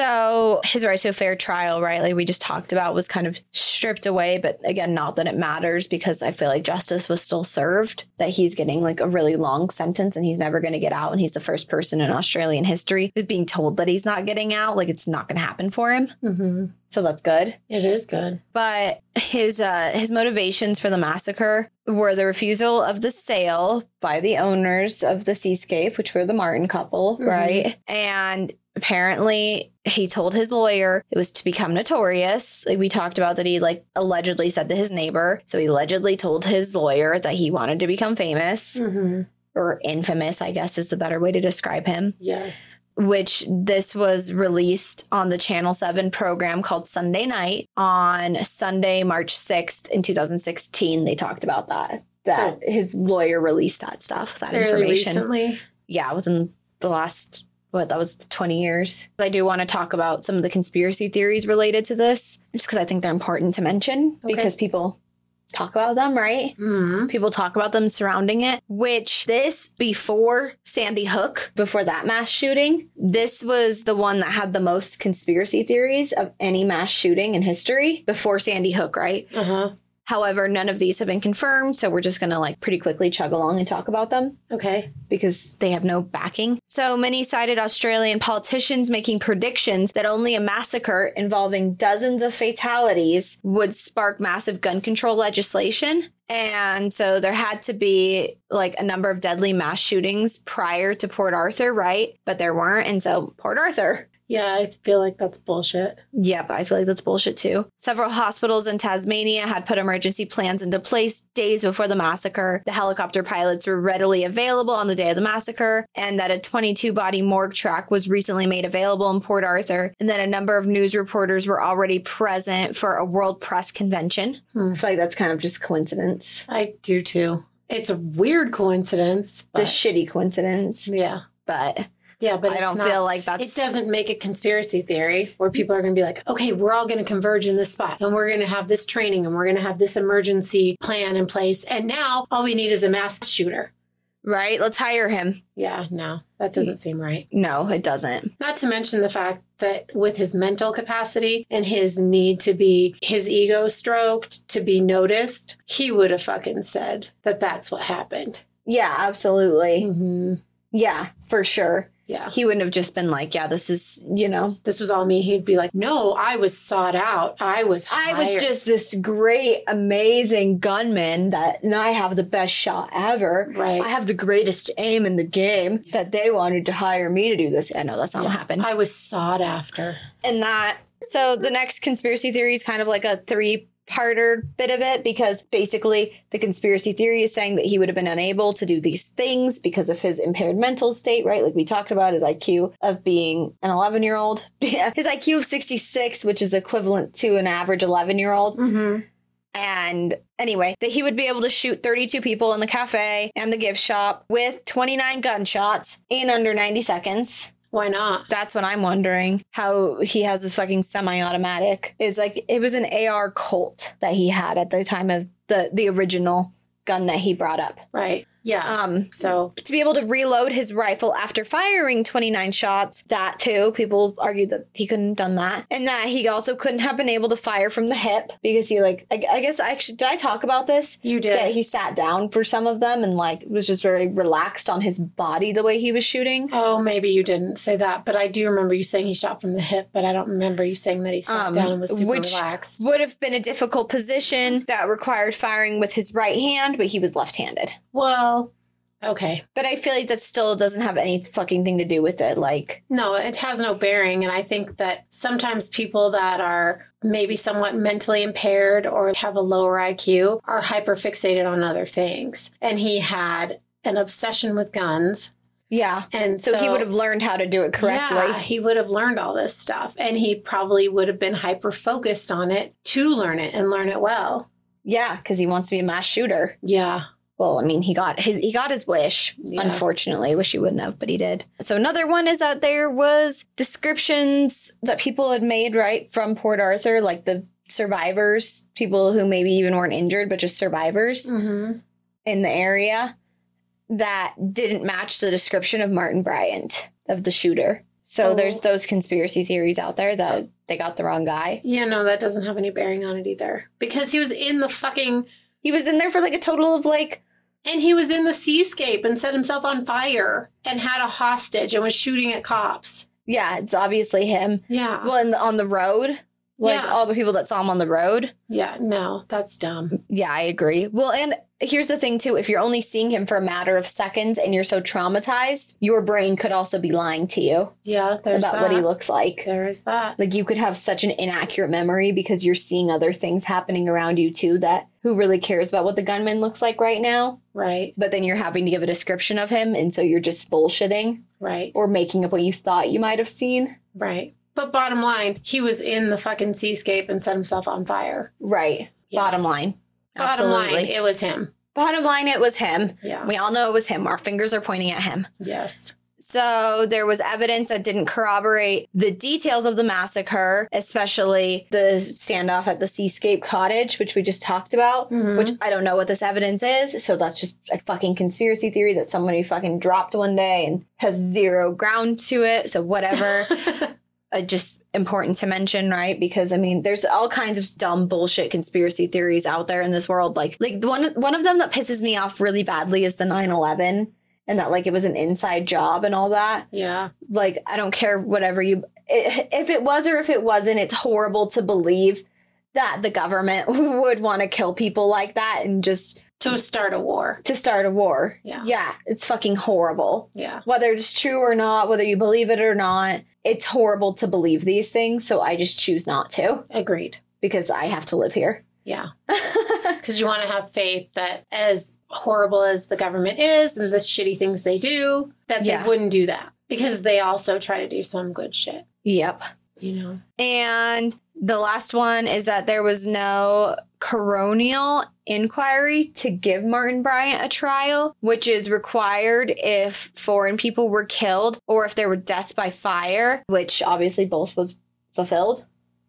So his right to a fair trial, right, like we just talked about, was kind of stripped away. But again, not that it matters, because I feel like justice was still served, that he's getting like a really long sentence and he's never going to get out. And he's the first person in Australian history who's being told that he's not getting out. Like it's not going to happen for him. Mm-hmm. So that's good. It is good. But his uh, his motivations for the massacre were the refusal of the sale by the owners of the Seascape, which were the Martin couple, mm-hmm. right? And apparently he told his lawyer it was to become notorious. Like we talked about that he like allegedly said to his neighbor. So he allegedly told his lawyer that he wanted to become famous mm-hmm. or infamous, I guess is the better way to describe him. Yes. Which this was released on the Channel seven program called Sunday Night on Sunday, March sixth in two thousand sixteen. They talked about that, that so, his lawyer released that stuff, that fairly information. Recently? Yeah, within the last, what, that was twenty years. I do want to talk about some of the conspiracy theories related to this, just because I think they're important to mention okay. because people talk about them, right? Mm-hmm. People talk about them surrounding it, which this before Sandy Hook, before that mass shooting, this was the one that had the most conspiracy theories of any mass shooting in history before Sandy Hook, right? Uh-huh. However, none of these have been confirmed, so we're just going to like pretty quickly chug along and talk about them. Okay. Because they have no backing. So many cited Australian politicians making predictions that only a massacre involving dozens of fatalities would spark massive gun control legislation. And so there had to be like a number of deadly mass shootings prior to Port Arthur, right? But there weren't. And so Port Arthur. Yeah, I feel like that's bullshit. Yep, I feel like that's bullshit too. Several hospitals in Tasmania had put emergency plans into place days before the massacre. The helicopter pilots were readily available on the day of the massacre, and that a twenty-two body morgue track was recently made available in Port Arthur, and that a number of news reporters were already present for a World Press Convention. Hmm. I feel like that's kind of just coincidence. I do too. It's a weird coincidence. But... the shitty coincidence. Yeah. But... yeah, but I it's don't not, feel like that's... it doesn't make a conspiracy theory where people are going to be like, okay, we're all going to converge in this spot and we're going to have this training and we're going to have this emergency plan in place. And now all we need is a mass shooter. Right? Let's hire him. Yeah, no, that doesn't seem right. No, it doesn't. Not to mention the fact that with his mental capacity and his need to be, his ego stroked, to be noticed, he would have fucking said that that's what happened. Yeah, absolutely. Mm-hmm. Yeah, for sure. Yeah. He wouldn't have just been like, yeah, this is, you know. This was all me. He'd be like, no, I was sought out. I was hired. I was just this great, amazing gunman that, and I have the best shot ever. Right. I have the greatest aim in the game that they wanted to hire me to do this. I know that's not yeah. what happened. I was sought after. And that, so the next conspiracy theory is kind of like a three harder bit of it, because basically the conspiracy theory is saying that he would have been unable to do these things because of his impaired mental state, right? Like we talked about his I Q of being an eleven year old. His I Q of sixty-six, which is equivalent to an average eleven year old. Mm-hmm. And anyway, that he would be able to shoot thirty-two people in the cafe and the gift shop with twenty-nine gunshots in under ninety seconds. Why not? That's what I'm wondering. How he has this fucking semi-automatic. Is like, it was an A R Colt that he had at the time of the, the original gun that he brought up. Right. Yeah. Um, so to be able to reload his rifle after firing twenty-nine shots, that too, people argued that he couldn't have done that. And that he also couldn't have been able to fire from the hip because he, like, I, I guess I actually, did I talk about this? you did. That he sat down for some of them and, like, was just very relaxed on his body the way he was shooting. Oh, maybe you didn't say that, but I do remember you saying he shot from the hip, but I don't remember you saying that he sat Um, down and was super which relaxed. would have been a difficult position that required firing with his right hand, but he was left-handed. Well, okay. But I feel like that still doesn't have any fucking thing to do with it. Like, No, it has no bearing. And I think that sometimes people that are maybe somewhat mentally impaired or have a lower I Q are hyper fixated on other things. And he had an obsession with guns. yeah. And So, so, he would have learned how to do it correctly. Yeah, he would have learned all this stuff. And he probably would have been hyper focused on it to learn it and learn it well. Yeah, because he wants to be a mass shooter. Yeah. Well, I mean, he got his he got his wish. Yeah. Unfortunately, wish he wouldn't have, but he did. So another one is that there was descriptions that people had made right from Port Arthur, like the survivors, people who maybe even weren't injured, but just survivors Mm-hmm. in the area that didn't match the description of Martin Bryant, of the shooter. So Oh. there's those conspiracy theories out there that they got the wrong guy. Yeah, no, that doesn't have any bearing on it either. Because he was in the fucking, He was in there for like a total of like, and he was in the seascape and set himself on fire and had a hostage and was shooting at cops. yeah, it's obviously him. Yeah. Well, in the, on the road, like Yeah. all the people that saw him on the road. Yeah, no, that's dumb. Yeah, I agree. Well, and here's the thing too, if you're only seeing him for a matter of seconds and you're so traumatized, your brain could also be lying to you Yeah, there's about that. what he looks like. There is that. Like you could have such an inaccurate memory because you're seeing other things happening around you too, that who really cares about what the gunman looks like right now? Right, But then you're having to give a description of him, and so you're just bullshitting right, or making up what you thought you might have seen. right. But bottom line, he was in the fucking seascape and set himself on fire. Right. Yeah. Bottom line. Bottom Absolutely. line, it was him. Bottom line, it was him. Yeah. We all know it was him. Our fingers are pointing at him. Yes. So there was evidence that didn't corroborate the details of the massacre, especially the standoff at the Seascape Cottage, which we just talked about, Mhm. which I don't know what this evidence is. So that's just a fucking conspiracy theory that somebody fucking dropped one day and has zero ground to it. So whatever. Uh, just important to mention, right? Because I mean, there's all kinds of dumb bullshit conspiracy theories out there in this world. Like, like the one one of them that pisses me off really badly is the nine eleven, and that like it was an inside job and all that. Yeah. Like, I don't care whatever you, if it was or if it wasn't, it's horrible to believe that the government would want to kill people like that and just To start a war. to start a war. Yeah. Yeah, it's fucking horrible. Yeah. Whether it's true or not, whether you believe it or not, it's horrible to believe these things. So I just choose not to Agreed. because I have to live here. Yeah. Because you want to have faith that as horrible as the government is and the shitty things they do, that Yeah. they wouldn't do that. Because they also try to do some good shit, Yep. you know? And the last one is that there was no coronial inquiry to give Martin Bryant a trial, which is required if foreign people were killed or if there were deaths by fire, which obviously both was fulfilled.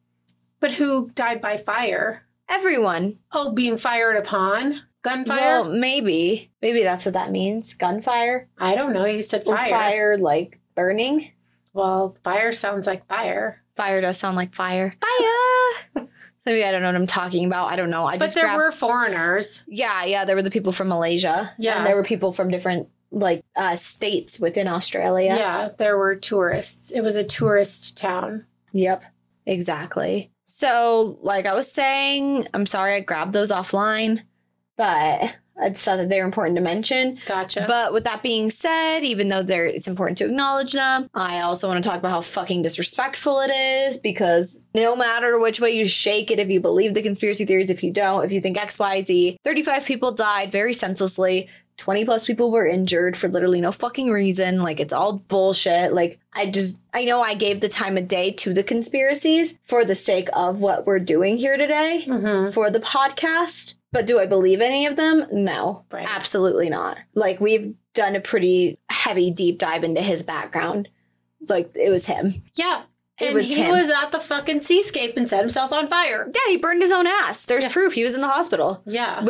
But who died by fire? Everyone. Oh, being fired upon? Gunfire? Well, maybe. Maybe that's what that means. Gunfire. I don't know. You said Or fire. fire, like burning. Well, fire sounds like fire. Fire does sound like fire. Fire! Maybe I don't know what I'm talking about. I don't know. I But just there grabbed- were foreigners. Yeah, yeah. There were the people from Malaysia. Yeah. And there were people from different, like, uh, states within Australia. Yeah, there were tourists. It was a tourist town. Yep. Exactly. So, like I was saying, I'm sorry I grabbed those offline, but I just thought that they were important to mention. Gotcha. But with that being said, even though they're, it's important to acknowledge them, I also want to talk about how fucking disrespectful it is, because no matter which way you shake it, if you believe the conspiracy theories, if you don't, if you think X, Y, Z, thirty-five people died very senselessly. twenty plus people were injured for literally no fucking reason. Like, it's all bullshit. Like, I just, I know I gave the time of day to the conspiracies for the sake of what we're doing here today Mm-hmm. for the podcast. But do I believe any of them? No, Right. absolutely not. Like, we've done a pretty heavy deep dive into his background. Like, it was him. Yeah. It And was he him. was at the fucking seascape and set himself on fire. Yeah, he burned his own ass. There's Yeah. proof he was in the hospital Yeah. with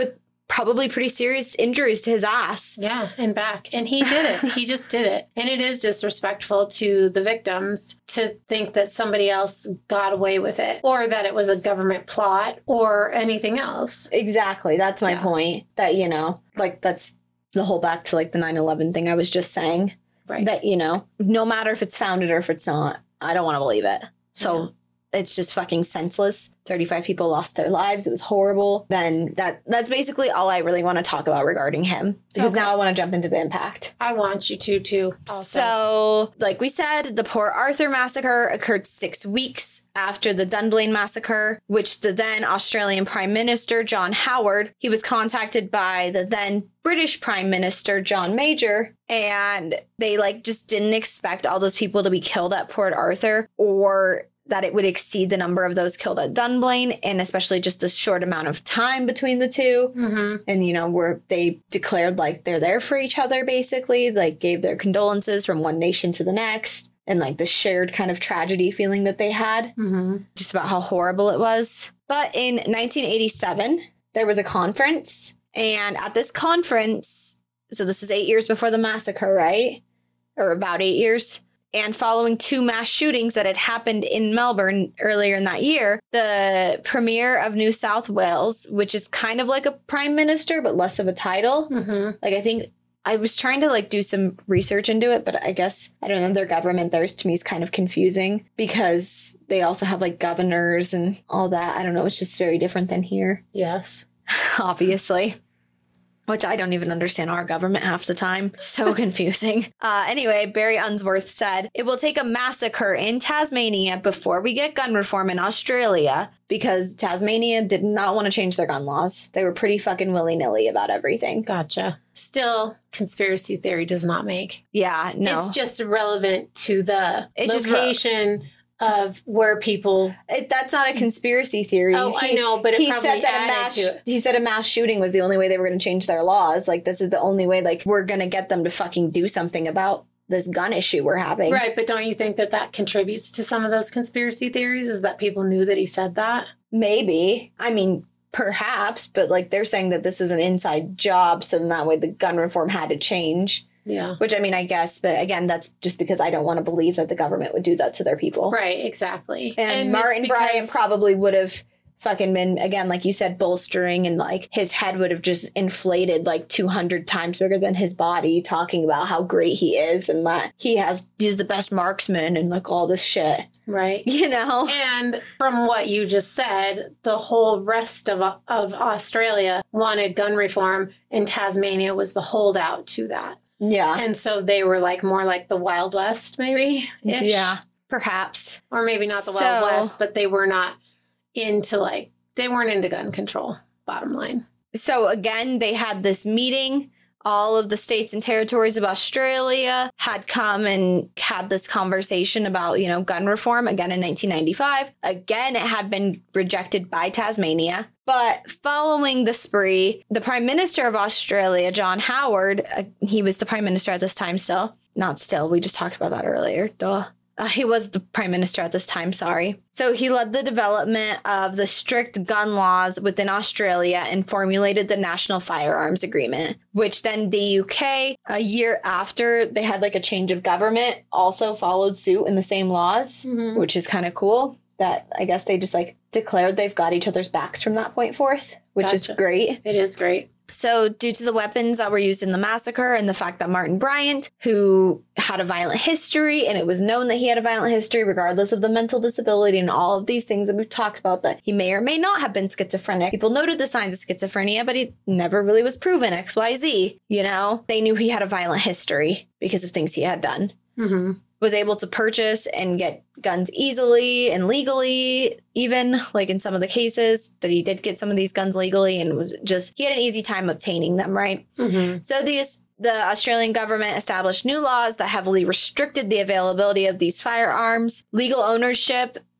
probably pretty serious injuries to his ass. Yeah, and back. And he did it. He just did it. And it is disrespectful to the victims to think that somebody else got away with it or that it was a government plot or anything else. Exactly. That's my Yeah. point. That, you know, like that's the whole back to like the nine eleven thing I was just saying. Right. That, you know, no matter if it's founded or if it's not, I don't want to believe it. So Yeah. it's just fucking senseless. thirty-five people lost their lives. It was horrible. Then that that's basically all I really want to talk about regarding him. Because Okay. now I want to jump into the impact. I want you to, too. Also. So, like we said, the Port Arthur massacre occurred six weeks after the Dunblane massacre, which the then Australian Prime Minister, John Howard, he was contacted by the then British Prime Minister, John Major, and they like just didn't expect all those people to be killed at Port Arthur or that it would exceed the number of those killed at Dunblane, and especially just the short amount of time between the two. Mm-hmm. And, you know, where they declared like they're there for each other, basically, like gave their condolences from one nation to the next, and like the shared kind of tragedy feeling that they had, Mm-hmm. just about how horrible it was. But in nineteen eighty-seven, there was a conference, and at this conference, so this is eight years before the massacre, right? Or about eight years. And following two mass shootings that had happened in Melbourne earlier in that year, the Premier of New South Wales, which is kind of like a prime minister, but less of a title. Mm-hmm. Like, I think I was trying to like do some research into it, but I guess, I don't know, their government, theirs to me is kind of confusing because they also have like governors and all that. I don't know. It's just very different than here, Yes. obviously. Which I don't even understand our government half the time. So confusing. Uh, anyway, Barry Unsworth said, "It will take a massacre in Tasmania before we get gun reform in Australia," because Tasmania did not want to change their gun laws. They were pretty fucking willy-nilly about everything. Gotcha. Still, conspiracy theory does not make. Yeah, no. It's just irrelevant to the It's just re- location of where people. It, that's not a conspiracy theory. Oh, I know, but it he probably said that a added mass to it. he said a mass shooting was the only way they were going to change their laws. Like, this is the only way. Like, we're going to get them to fucking do something about this gun issue we're having. Right, but don't you think that that contributes to some of those conspiracy theories? Is that people knew that he said that? Maybe. I mean, perhaps, but like they're saying that this is an inside job, so then that way the gun reform had to change. Yeah. Which, I mean, I guess, but again, that's just because I don't want to believe that the government would do that to their people. Right, exactly. And, it's Martin because- Bryant probably would have fucking been, again, like you said, bolstering, and like his head would have just inflated like two hundred times bigger than his body, talking about how great he is and that he has, he's the best marksman and like all this shit, Right. you know? And from what you just said, the whole rest of of Australia wanted gun reform, and Tasmania was the holdout to that. Yeah. And so they were like more like the Wild West, maybe. Yeah. Perhaps. Or maybe not the So- Wild West, but they were not into like, they weren't into gun control, bottom line. So again, they had this meeting. All of the states and territories of Australia had come and had this conversation about, you know, gun reform again in nineteen ninety-five. Again, it had been rejected by Tasmania. But following the spree, the Prime Minister of Australia, John Howard, uh, he was the Prime Minister at this time still. Not still. We just talked about that earlier. Duh. Uh, he was the prime minister at this time, sorry. So he led the development of the strict gun laws within Australia and formulated the National Firearms Agreement, which then the U K, a year after they had like a change of government, also followed suit in the same laws, Mhm. which is kind of cool. That I guess they just like declared they've got each other's backs from that point forth, which is Gotcha. great. It is great. So due to the weapons that were used in the massacre and the fact that Martin Bryant, who had a violent history, and it was known that he had a violent history regardless of the mental disability and all of these things that we've talked about, that he may or may not have been schizophrenic. People noted the signs of schizophrenia, but he never really was proven X Y Z. You know, they knew he had a violent history because of things he had done. Mm-hmm. Was able to purchase and get guns easily and legally, even like in some of the cases that he did get some of these guns legally, and was just, he had an easy time obtaining them, right? Mm-hmm. So these, the Australian government established new laws that heavily restricted the availability of these firearms. Legal ownership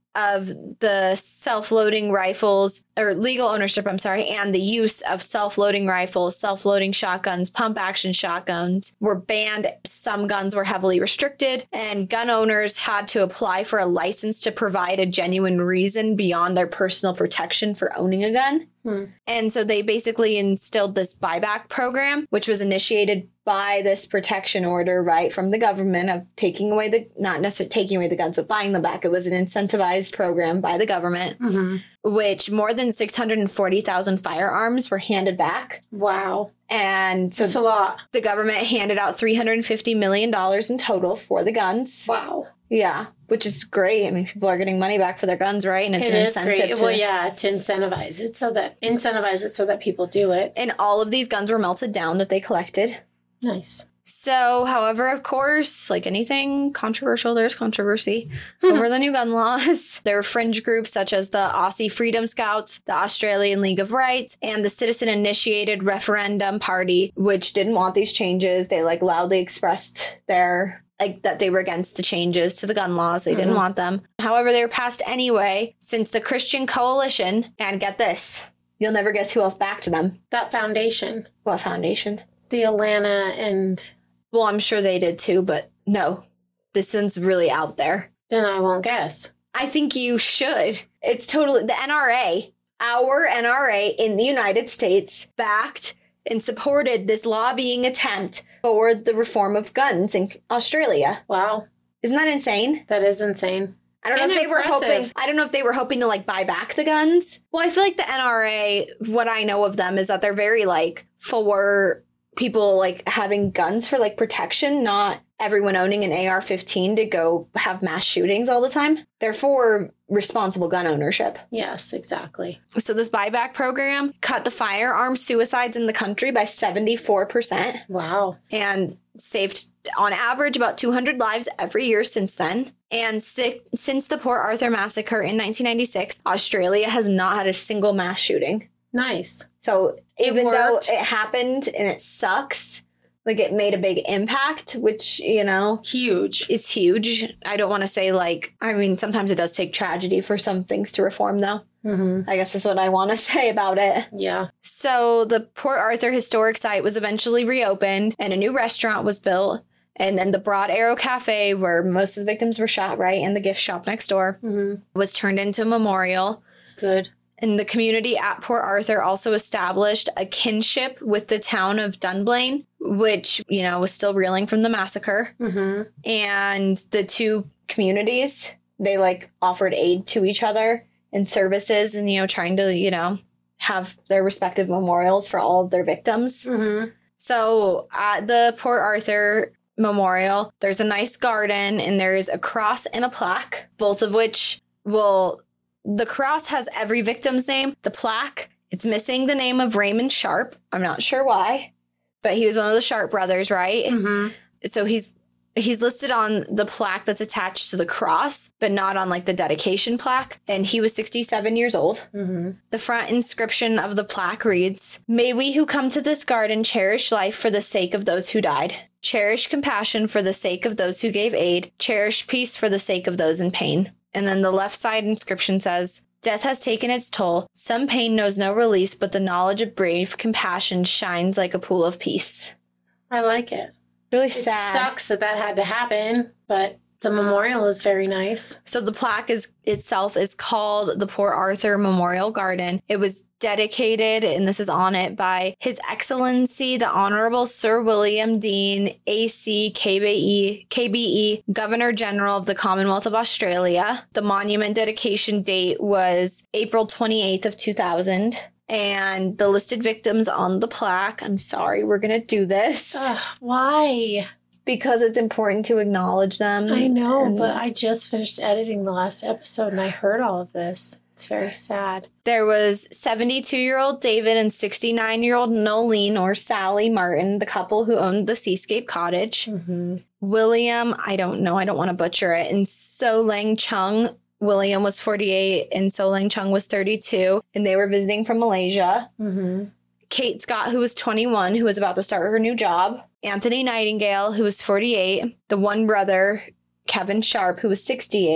of the self-loading rifles, or legal ownership, I'm sorry, and the use of self-loading rifles, self-loading shotguns, pump-action shotguns were banned. Some guns were heavily restricted, and gun owners had to apply for a license to provide a genuine reason beyond their personal protection for owning a gun. Hmm. And so they basically instilled this buyback program, which was initiated by this protection order, right, from the government of taking away the, not necessarily taking away the guns, but buying them back. It was an incentivized program by the government, Mm-hmm. which more than six hundred forty thousand firearms were handed back. Wow. And so That's a lot. the government handed out three hundred fifty million dollars in total for the guns. Wow. Yeah, which is great. I mean, people are getting money back for their guns, right? And it's It an is incentive great. to... Well, yeah, to incentivize it so that incentivize it so that people do it. And all of these guns were melted down that they collected. Nice. So, however, of course, like anything controversial, there's controversy over the new gun laws. There were fringe groups such as the Aussie Freedom Scouts, the Australian League of Rights, and the Citizen-Initiated Referendum Party, which didn't want these changes. They, like, loudly expressed their... like that they were against the changes to the gun laws. They didn't Mhm. want them. However, they were passed anyway since the Christian Coalition, and get this, you'll never guess who else backed them. That foundation, What foundation? the Alana, and Well, I'm sure they did too, but no, this one's really out there. then I won't guess. I think you should. It's totally the N R A, our N R A in the United States, backed and supported this lobbying attempt for the reform of guns in Australia. Wow. Isn't that insane? That is insane. I don't know And if they were impressive. hoping. I don't know if they were hoping to like buy back the guns. Well, I feel like the N R A. What I know of them is that they're very like for people like having guns for like protection, not everyone owning an A R fifteen to go have mass shootings all the time. They're for responsible gun ownership. Yes, exactly. So this buyback program cut the firearm suicides in the country by seventy-four percent Wow. and saved on average about two hundred lives every year since then. And si- since the Port Arthur massacre in nineteen ninety-six, Australia has not had a single mass shooting. Nice. So even though worked. it happened and it sucks, like it made a big impact, which, you know, Huge. is huge. I don't want to say like, I mean, sometimes it does take tragedy for some things to reform though. Mm-hmm. I guess is what I want to say about it. Yeah. So the Port Arthur Historic Site was eventually reopened and a new restaurant was built. And then the Broad Arrow Cafe, where most of the victims were shot, right, and the gift shop next door, Mm-hmm. was turned into a memorial. Good. And the community at Port Arthur also established a kinship with the town of Dunblane, which, you know, was still reeling from the massacre. Mm-hmm. And the two communities, they like offered aid to each other and services and, you know, trying to, you know, have their respective memorials for all of their victims. Mm-hmm. So at the Port Arthur Memorial, there's a nice garden and there's a cross and a plaque, both of which will, the cross has every victim's name. The plaque, it's missing the name of Raymond Sharp. I'm not sure why, but he was one of the Sharp brothers, right? Mm-hmm. So he's he's listed on the plaque that's attached to the cross, but not on like the dedication plaque. And he was sixty-seven years old. Mm-hmm. The front inscription of the plaque reads, "May we who come to this garden cherish life for the sake of those who died. Cherish compassion for the sake of those who gave aid. Cherish peace for the sake of those in pain." And then the left side inscription says, "Death has taken its toll. Some pain knows no release, but the knowledge of brave compassion shines like a pool of peace." I like it. Really It sad. sucks that that had to happen, but the memorial is very nice. So the plaque is itself is called the Port Arthur Memorial Garden. It was dedicated, and this is on it, by His Excellency the Honorable Sir William Dean, A C K B E, K B E, Governor General of the Commonwealth of Australia. The monument dedication date was April twenty-eighth of two thousand. And the listed victims on the plaque, I'm sorry, we're going to do this Ugh, why? because it's important to acknowledge them. I know, And but I just finished editing the last episode and I heard all of this. It's very sad. there was seventy-two-year-old David and sixty-nine-year-old Nolene or Sally Martin, the couple who owned the Seascape Cottage. Mm-hmm. William, I don't know, I don't want to butcher it, and So Lang Chung. William was forty-eight and So Lang Chung was thirty-two, and they were visiting from Malaysia. Mm-hmm. Kate Scott, who was twenty-one, who was about to start her new job. Anthony Nightingale, who was forty-eight. The one brother, Kevin Sharp, who was sixty-eight.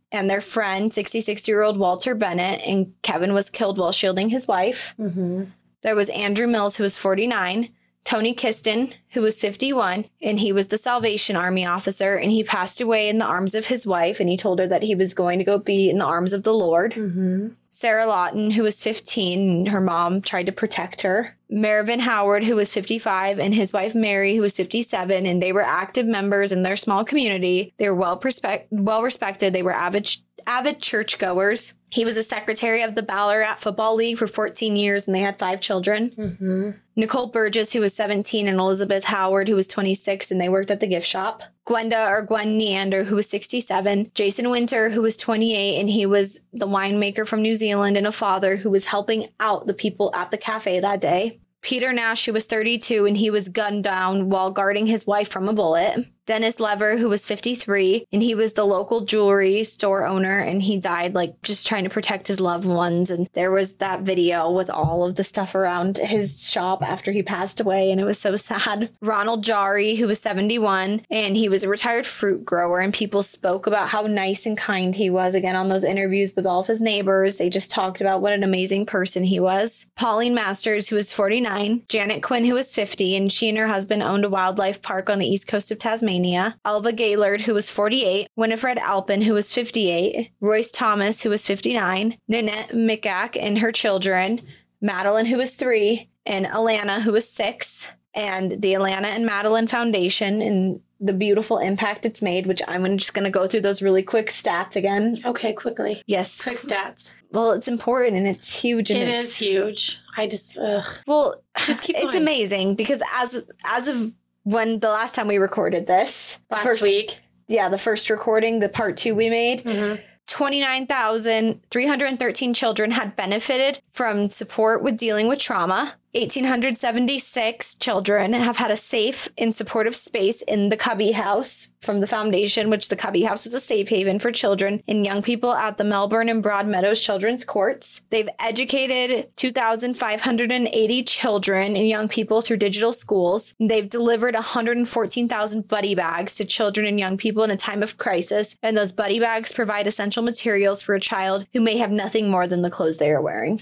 and their friend, sixty-six-year-old Walter Bennett, and Kevin was killed while shielding his wife. Mm-hmm. There was Andrew Mills, who was forty-nine, Tony Kiston, who was fifty-one, and he was the Salvation Army officer, and he passed away in the arms of his wife, and he told her that he was going to go be in the arms of the Lord. Mm-hmm. Sarah Lawton, who was fifteen, and her mom tried to protect her. Mervyn Howard, who was fifty-five, and his wife Mary, who was fifty-seven, and they were active members in their small community. They were well, perspe- well respected. They were avid, avid churchgoers. He was a secretary of the Ballarat Football League for fourteen years, and they had five children. Mm-hmm. Nicole Burgess, who was seventeen, and Elizabeth Howard, who was twenty-six, and they worked at the gift shop. Gwenda or Gwen Neander, who was sixty-seven. Jason Winter, who was twenty-eight, and he was the winemaker from New Zealand and a father who was helping out the people at the cafe that day. Peter Nash, who was thirty-two, and he was gunned down while guarding his wife from a bullet. Dennis Lever, who was fifty-three, and he was the local jewelry store owner, and he died like just trying to protect his loved ones. And there was that video with all of the stuff around his shop after he passed away, and it was so sad. Ronald Jari, who was seventy-one, and he was a retired fruit grower, and people spoke about how nice and kind he was again on those interviews with all of his neighbors. They just talked about what an amazing person he was. Pauline Masters, who was forty-nine, Janet Quinn, who was fifty, and she and her husband owned a wildlife park on the east coast of Tasmania. Alva Gaylord, who was forty-eight, Winifred Alpin, who was fifty-eight, Royce Thomas, who was fifty-nine, Nanette Micak and her children, Madeline, who was three, and Alana, who was six, and the Alana and Madeline Foundation and the beautiful impact it's made, which I'm just going to go through those really quick stats again. Okay, quickly. Yes. Quick stats. Well, it's important and it's huge. And it it's, is huge. I just, ugh. Well, Just keep it's going. amazing because as as of when the last time we recorded this, Last first, week. yeah, the first recording, the part two we made, Mm-hmm. twenty-nine thousand three hundred thirteen children had benefited from support with dealing with trauma. one thousand eight hundred seventy-six children have had a safe and supportive space in the Cubby House from the foundation, which the Cubby House is a safe haven for children and young people at the Melbourne and Broadmeadows Children's Courts. They've educated two thousand five hundred eighty children and young people through digital schools. They've delivered one hundred fourteen thousand buddy bags to children and young people in a time of crisis, and those buddy bags provide essential materials for a child who may have nothing more than the clothes they are wearing.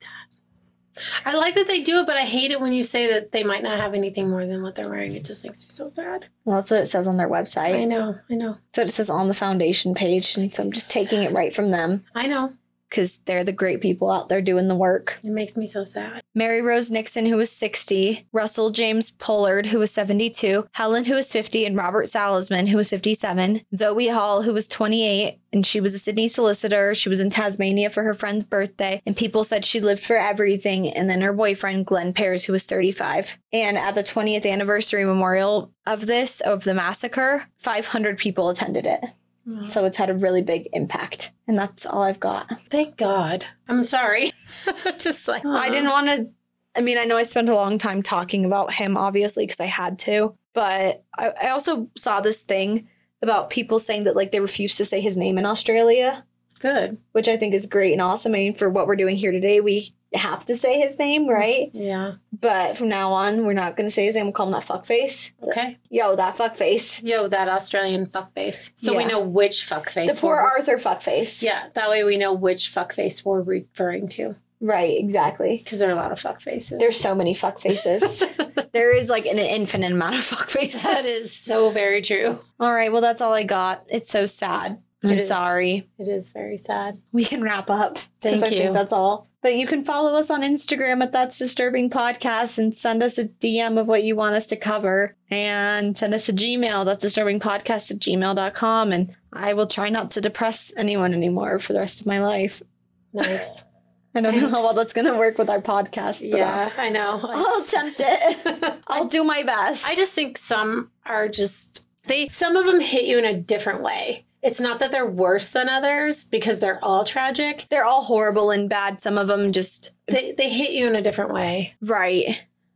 I like that they do it, but I hate it when you say that they might not have anything more than what they're wearing. It just makes me so sad. Well, that's what it says on their website. I know, I know. That's what it says on the foundation page. And so I'm just taking it right from them I know. because they're the great people out there doing the work. It makes me so sad. Mary Rose Nixon, who was sixty, Russell James Pollard, who was seventy-two, Helen, who was fifty, and Robert Salisman, who was fifty-seven, Zoe Hall, who was twenty-eight, and she was a Sydney solicitor. She was in Tasmania for her friend's birthday, and people said she lived for everything. And then her boyfriend, Glenn Pears, who was thirty-five. And at the twentieth anniversary memorial of this, of the massacre, five hundred people attended it. So it's had a really big impact. And that's all I've got. Thank God. I'm sorry. Just like, I didn't want to, I mean, I know I spent a long time talking about him, obviously, because I had to. But I, I also saw this thing about people saying that, like, they refuse to say his name in Australia, Good. which I think is great and awesome. I mean, for what we're doing here today, we have to say his name, right? Yeah. But from now on, we're not going to say his name. We'll call him that fuckface. Okay. Yo, that fuckface. Yo, that Australian fuckface. So we Yeah. know which fuckface. The poor we're- Arthur fuckface. Yeah, that way we know which fuckface we're referring to. Right, exactly. Because there are a lot of fuckfaces. There's so many fuckfaces. There is like an infinite amount of fuckfaces. That is so very true. All right, well, that's all I got. It's so sad. I'm It is. sorry. It is very sad. We can wrap up. 'cause Thank I you. think that's all. But you can follow us on Instagram at That's Disturbing Podcast and send us a D M of what you want us to cover. And send us a Gmail. That's disturbingpodcast at gmail dot com. And I will try not to depress anyone anymore for the rest of my life. Nice. I don't know Thanks. how well that's going to work with our podcast. But Yeah, I know. I'll, I'll attempt it. I'll do my best. I just think some are just they some of them hit you in a different way. It's not that they're worse than others because they're all tragic. They're all horrible and bad. Some of them just, They they hit you in a different way. right.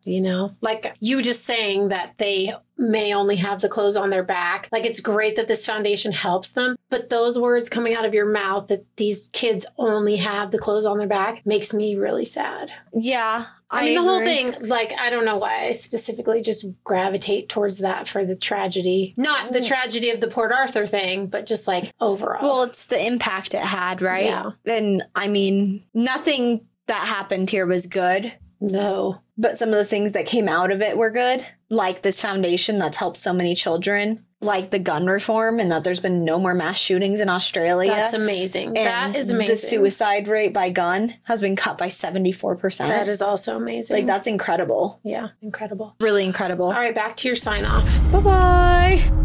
You know, like you just saying that they may only have the clothes on their back. Like, it's great that this foundation helps them, but those words coming out of your mouth that these kids only have the clothes on their back makes me really sad. Yeah. I, I mean, the whole thing, like, I don't know why I specifically just gravitate towards that for the tragedy. Not the tragedy of the Port Arthur thing, but just like overall. Well, it's the impact it had, right? Yeah. And I mean, nothing that happened here was good. No. But some of the things that came out of it were good, like this foundation that's helped so many children, like the gun reform and that there's been no more mass shootings in Australia. That's amazing. And that is amazing. The suicide rate by gun has been cut by seventy-four percent. That is also amazing. Like, that's incredible. Yeah, incredible. Really incredible. All right, back to your sign off. Bye-bye.